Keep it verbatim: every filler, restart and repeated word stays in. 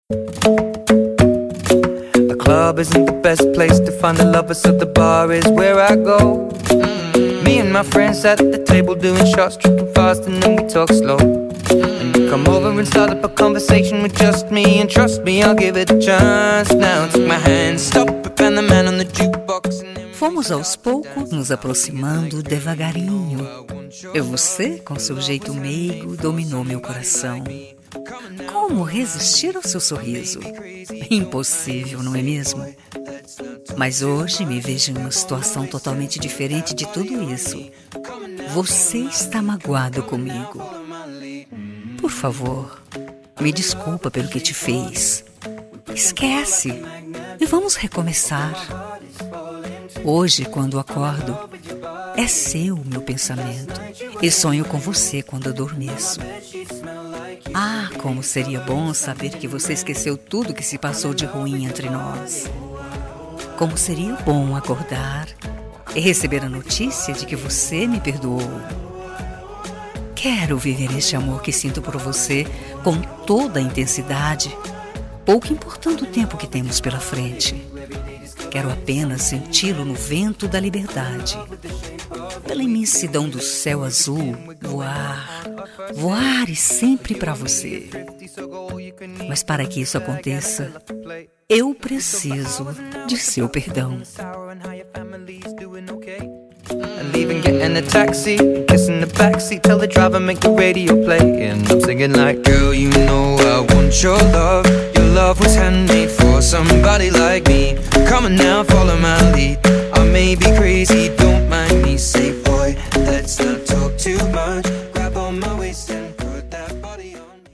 The club isn't the best place to find the lovers, so the bar is where I go. Mm-hmm. Me and my friends at the table doing shots, tripping fast, and then we talk slow. And you come over and start up a conversation with just me, and trust me, I'll give it a chance. Now take my hand, stop it, and the man on the jukebox. Fomos aos poucos nos aproximando devagarinho. E você, com seu jeito meigo, dominou meu coração. Como resistir ao seu sorriso? Impossível, não é mesmo? Mas hoje me vejo em uma situação totalmente diferente de tudo isso. Você está magoado comigo. Por favor, me desculpa pelo que te fez. Esquece e vamos recomeçar. Hoje, quando acordo, é seu o meu pensamento e sonho com você quando adormeço. Ah, como seria bom saber que você esqueceu tudo que se passou de ruim entre nós. Como seria bom acordar e receber a notícia de que você me perdoou. Quero viver este amor que sinto por você com toda a intensidade, pouco importando o tempo que temos pela frente. Quero apenas senti-lo no vento da liberdade, pela imensidão do céu azul, voar, voar e sempre para você. Mas para que isso aconteça, eu preciso de seu perdão. And leaving, getting a taxi, kissing the backseat, tell the driver make the radio play. And I'm singing like, girl, you know I want your love. Your love was handmade for somebody like me. Come on now, follow my lead. I may be crazy, don't